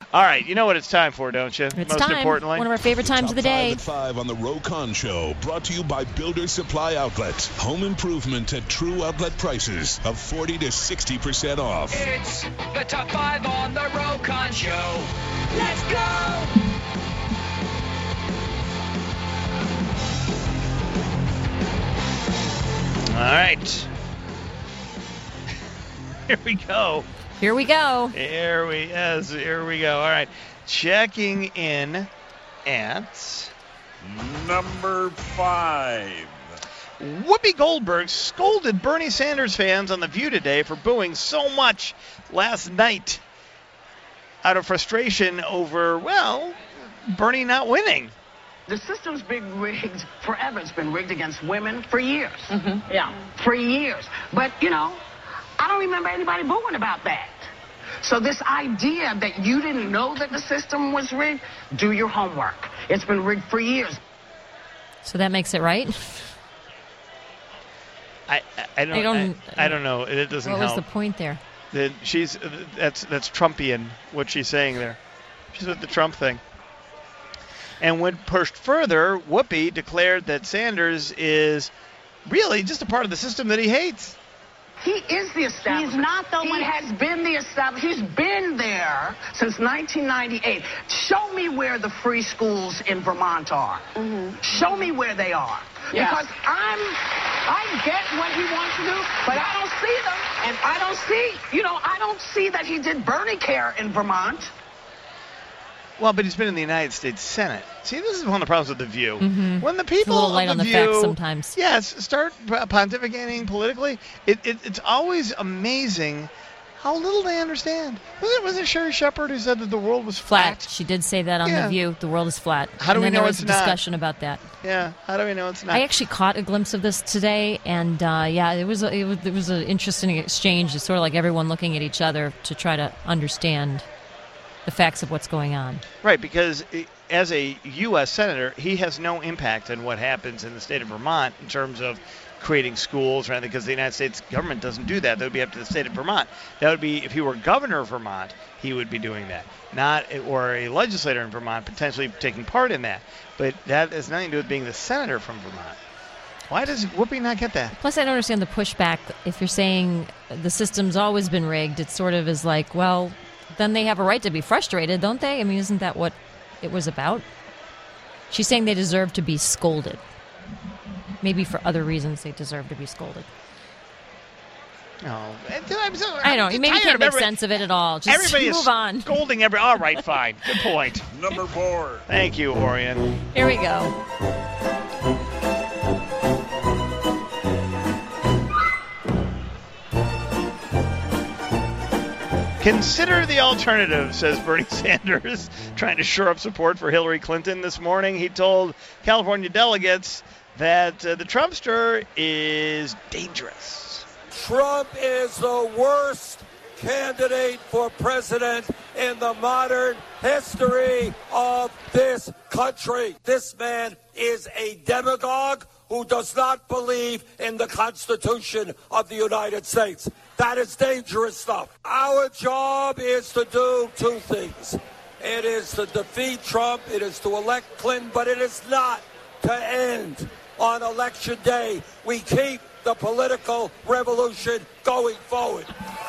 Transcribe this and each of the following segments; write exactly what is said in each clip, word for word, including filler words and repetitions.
All right, you know what it's time for, don't you? It's Most time. importantly. One of our favorite times of the day. Top five at five on the Ro Khan Show, brought to you by Builder Supply Outlet. Home improvement at true outlet prices of forty to sixty percent off. It's the top five on the Ro Khan Show. Let's go! All right. Here we go. Here we go. Here we yes, here we go. All right. Checking in at number five. Whoopi Goldberg scolded Bernie Sanders fans on The View today for booing so much last night out of frustration over, well, Bernie not winning. The system's been rigged forever. It's been rigged against women for years. Mm-hmm. Yeah, for years. But, you know, I don't remember anybody booing about that. So this idea that you didn't know that the system was rigged, do your homework. It's been rigged for years. So that makes it right? I I, I don't I don't, I, I don't know. It doesn't what help. What was the point there? That she's that's that's Trumpian what she's saying there. She's with the Trump thing. And when pushed further, Whoopi declared that Sanders is really just a part of the system that he hates. He is the establishment. He's not the he one. He has been the establishment. He's been there since nineteen ninety-eight. Show me where the free schools in Vermont are. Mm-hmm. Show me where they are. Yes. Because I'm, I get what he wants to do, but I don't see them. And I don't see, you know, I don't see that he did Bernie care in Vermont. Well, but he's been in the United States Senate. See, this is one of the problems with The View. Mm-hmm. When the people it's a little light of The on the View, facts sometimes. Yes, start pontificating politically, it, it, it's always amazing how little they understand. Was it, was it Sherry Shepard who said that the world was flat? Flat. She did say that on yeah. The View. The world is flat. How do and we then know there it's was a not? discussion about that. Yeah. How do we know it's not? I actually caught a glimpse of this today, and uh, yeah, it was a, it was it was an interesting exchange. It's sort of like everyone looking at each other to try to understand the facts of what's going on. Right, because as a U S senator, he has no impact on what happens in the state of Vermont in terms of creating schools or anything, because the United States government doesn't do that. That would be up to the state of Vermont. That would be, if he were governor of Vermont, he would be doing that. Not, or a legislator in Vermont, potentially taking part in that. But that has nothing to do with being the senator from Vermont. Why does Whoopi not get that? Plus, I don't understand the pushback. If you're saying the system's always been rigged, it sort of is like, well, then they have a right to be frustrated, don't they? I mean, isn't that what it was about? She's saying they deserve to be scolded. Maybe for other reasons they deserve to be scolded. No, I'm so, I don't know. Maybe you can't make every, sense of it at all. Just everybody move is on. Scolding every. All right, fine. Good point. Number four. Thank you, Orion. Here we go. Consider the alternative, says Bernie Sanders, trying to shore up support for Hillary Clinton this morning. He told California delegates that uh, the Trumpster is dangerous. Trump is the worst candidate for president in the modern history of this country. This man is a demagogue who does not believe in the Constitution of the United States. That is dangerous stuff. Our job is to do two things. It is to defeat Trump, it is to elect Clinton, but it is not to end on election day. We keep the political revolution going forward.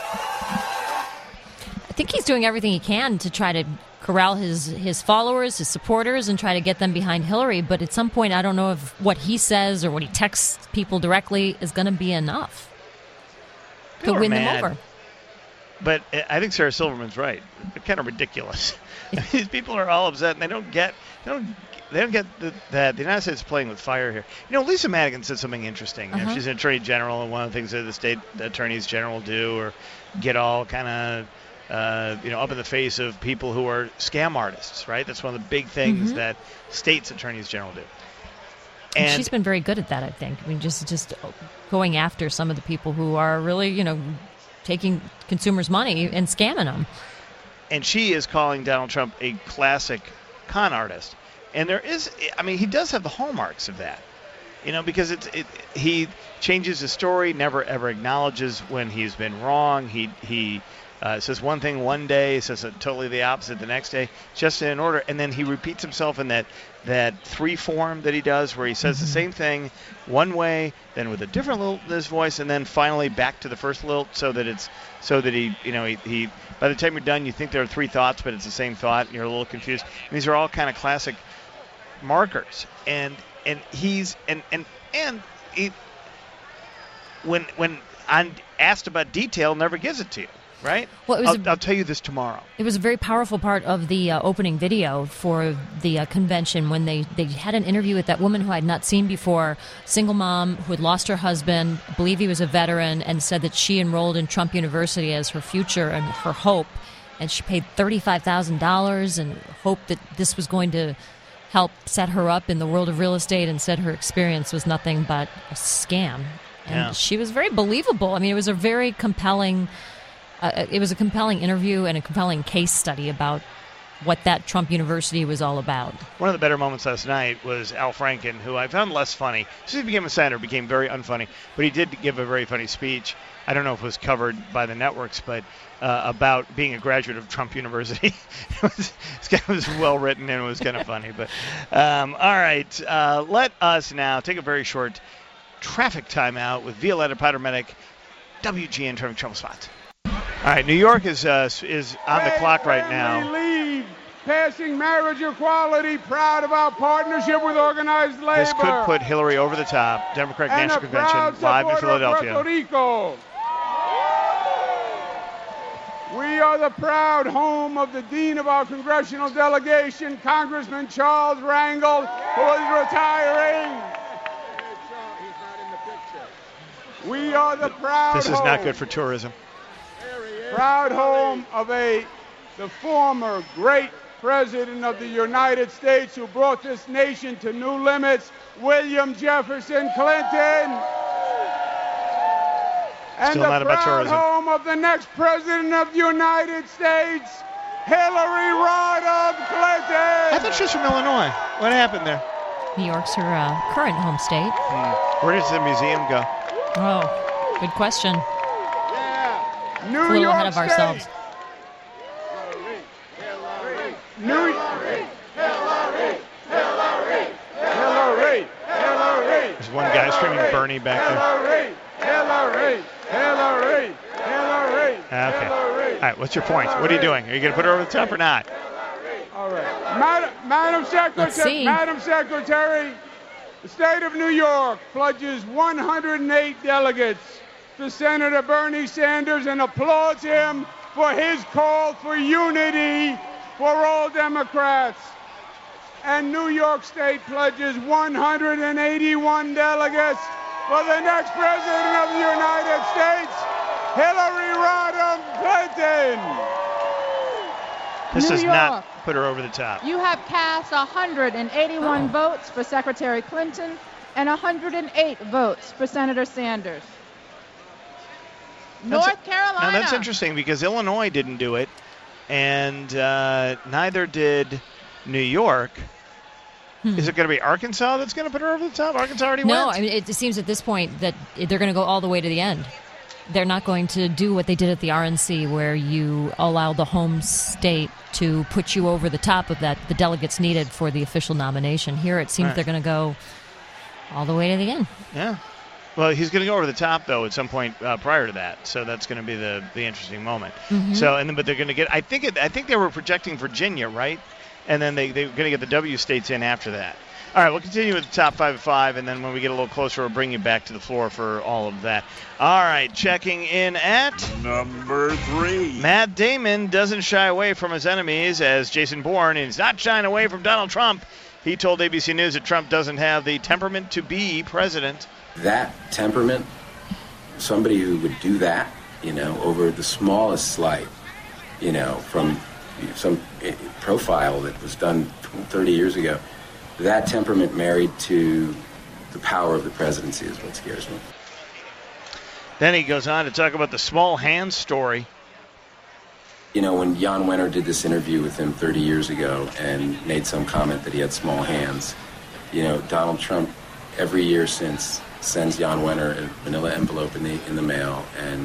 I think he's doing everything he can to try to corral his, his followers, his supporters, and try to get them behind Hillary. But at some point, I don't know if what he says or what he texts people directly is going to be enough People to win them mad. over. But I think Sarah Silverman's right. It's kind of ridiculous. These people are all upset, and they don't get they don't they don't get the, that the United States is playing with fire here. You know, Lisa Madigan said something interesting. Uh-huh. You know, she's an attorney general, and one of the things that the state attorneys general do, or get all kind of uh, you know up in the face of people who are scam artists. Right? That's one of the big things mm-hmm. that states attorneys general do. And, and she's been very good at that, I think. I mean, just just going after some of the people who are really, you know, taking consumers' money and scamming them. And she is calling Donald Trump a classic con artist. And there is, I mean, he does have the hallmarks of that, you know, because it's it, he changes his story, never ever acknowledges when he's been wrong. He he uh, says one thing one day, says it totally the opposite the next day, just in order. And then he repeats himself in that that three form that he does, where he says the same thing one way, then with a different lilt in his voice, and then finally back to the first lilt, so that it's so that he, you know, he, he by the time you're done, you think there are three thoughts, but it's the same thought, and you're a little confused. And these are all kind of classic markers, and and he's and and and he, when when I'm asked about detail, never gives it to you. Right? Well, it was I'll, a, I'll tell you this tomorrow. It was a very powerful part of the uh, opening video for the uh, convention when they, they had an interview with that woman who I had not seen before, single mom who had lost her husband, I believe he was a veteran, and said that she enrolled in Trump University as her future and her hope, and she paid thirty-five thousand dollars and hoped that this was going to help set her up in the world of real estate, and said her experience was nothing but a scam. And yeah. she was very believable. I mean, it was a very compelling... Uh, it was a compelling interview and a compelling case study about what that Trump University was all about. One of the better moments last night was Al Franken, who I found less funny. As soon as he became a senator, became very unfunny, but he did give a very funny speech. I don't know if it was covered by the networks, but uh, about being a graduate of Trump University. it, was, it was well written and it was kind of funny. But um, all right, uh, let us now take a very short traffic timeout with Violetta Powder-Medic, W G N Traffic Trouble Spots. All right, New York is uh, is on the clock right now. Leave, passing marriage equality, proud of our partnership with organized labor. This could put Hillary over the top. Democratic and National a proud Convention live in Philadelphia. Puerto Rico. We are the proud home of the dean of our congressional delegation, Congressman Charles Rangel, who is retiring. We are the proud This is home. not good for tourism. Proud home of a the former great president of the United States who brought this nation to new limits, William Jefferson Clinton. And Still the not about proud tourism. home of the next president of the United States, Hillary Rodham Clinton. I thought she was from Illinois. What happened there? New York's her uh, current home state. Hmm. Where does the museum go? Oh, good question. New a little York ahead of State. ourselves. New Hillary, Hillary, Hillary, Hillary, Hillary. There's one guy screaming Bernie back there. Hillary, Hillary, Hillary, Okay. All right, what's your point? What are you doing? Are you going to put her over the top or not? All right. Madam, Madam Let's see. Secretary, Madam Secretary, the state of New York pledges one hundred eight delegates to Senator Bernie Sanders and applauds him for his call for unity for all Democrats. And New York State pledges one hundred eighty-one delegates for the next president of the United States, Hillary Rodham Clinton. This New does York. not put her over the top. You have cast one hundred eighty-one Oh. votes for Secretary Clinton and one hundred eight votes for Senator Sanders. That's North a- Carolina. Now that's interesting because Illinois didn't do it, and uh, neither did New York. Hmm. Is it going to be Arkansas that's going to put her over the top? Arkansas already No, went. I mean, it seems at this point that they're going to go all the way to the end. They're not going to do what they did at the R N C, where you allow the home state to put you over the top of that, the delegates needed for the official nomination. Here it seems Right. they're going to go all the way to the end. Yeah. Well, he's going to go over the top though at some point uh, prior to that, so that's going to be the, the interesting moment. Mhm. So, and then but they're going to get. I think it, I think they were projecting Virginia, right? And then they they're going to get the W states in after that. All right, we'll continue with the top five of five, and then when we get a little closer, we'll bring you back to the floor for all of that. All right, checking in at Number three. Matt Damon doesn't shy away from his enemies as Jason Bourne, and he's not shying away from Donald Trump. He told A B C News that Trump doesn't have the temperament to be president. That temperament, somebody who would do that, you know, over the smallest slight, you know, from some profile that was done thirty years ago, that temperament married to the power of the presidency is what scares me. Then he goes on to talk about the small hand story. You know, when Jan Wenner did this interview with him thirty years ago and made some comment that he had small hands, you know, Donald Trump every year since sends Jan Wenner a manila envelope in the in the mail and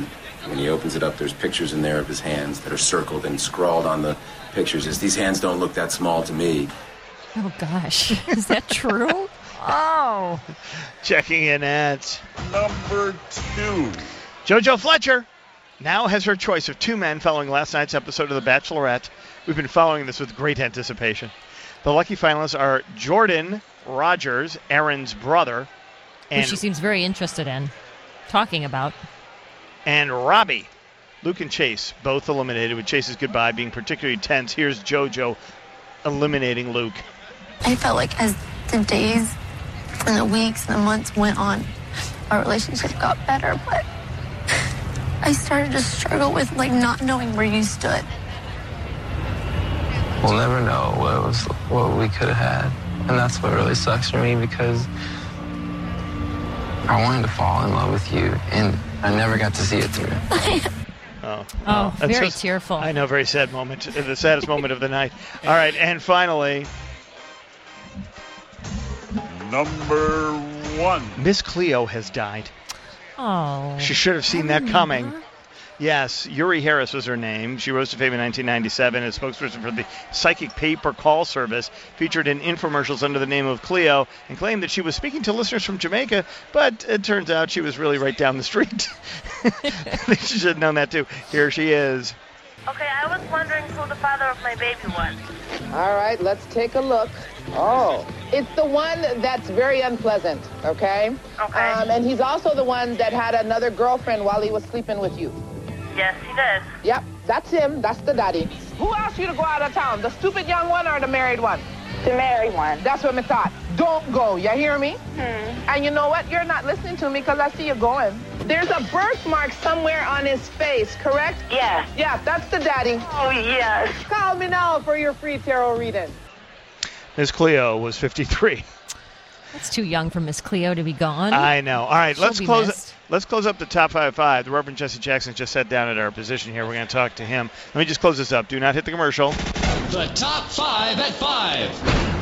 when he opens it up, there's pictures in there of his hands that are circled and scrawled on the pictures is, these hands don't look that small to me. Oh, gosh. Is that true? Oh. Checking in at Number two. JoJo Fletcher now has her choice of two men following last night's episode of The Bachelorette. We've been following this with great anticipation. The lucky finalists are Jordan Rogers, Aaron's brother, and Who she seems very interested in talking about. And Robbie. Luke and Chase both eliminated, with Chase's goodbye being particularly tense. Here's JoJo eliminating Luke. I felt like as the days and the weeks and the months went on, our relationship got better, but I started to struggle with like not knowing where you stood. We'll never know what it was, what we could have had. And that's what really sucks for me, because I wanted to fall in love with you, and I never got to see it through. Oh, oh that's very just, tearful. I know, very sad moment. The saddest moment of the night. All right, and finally, Number one. Miss Cleo has died. Oh. She should have seen that coming. Yes, Yuri Harris was her name. She rose to fame in nineteen ninety-seven as spokesperson for the Psychic Pay-Per-Call service, featured in infomercials under the name of Cleo, and claimed that she was speaking to listeners from Jamaica, but it turns out she was really right down the street. She should have known that, too. Here she is. Okay, I was wondering who the father of my baby was. All right, let's take a look. Oh, it's the one that's very unpleasant, okay? Okay. Um, and he's also the one that had another girlfriend while he was sleeping with you. Yes, he did. Yep, that's him. That's the daddy. Who asked you to go out of town? The stupid young one or the married one? The married one. That's what I thought. Don't go, you hear me? Hmm. And you know what? You're not listening to me because I see you going. There's a birthmark somewhere on his face, correct? Yes. Yeah, that's the daddy. Oh, yes. Call me now for your free tarot reading. Miss Cleo was fifty-three. That's too young for Miss Cleo to be gone. I know. All right, She'll let's be close. missed. Let's close up the top five five. The Reverend Jesse Jackson just sat down at our position here. We're going to talk to him. Let me just close this up. Do not hit the commercial. The top five at five.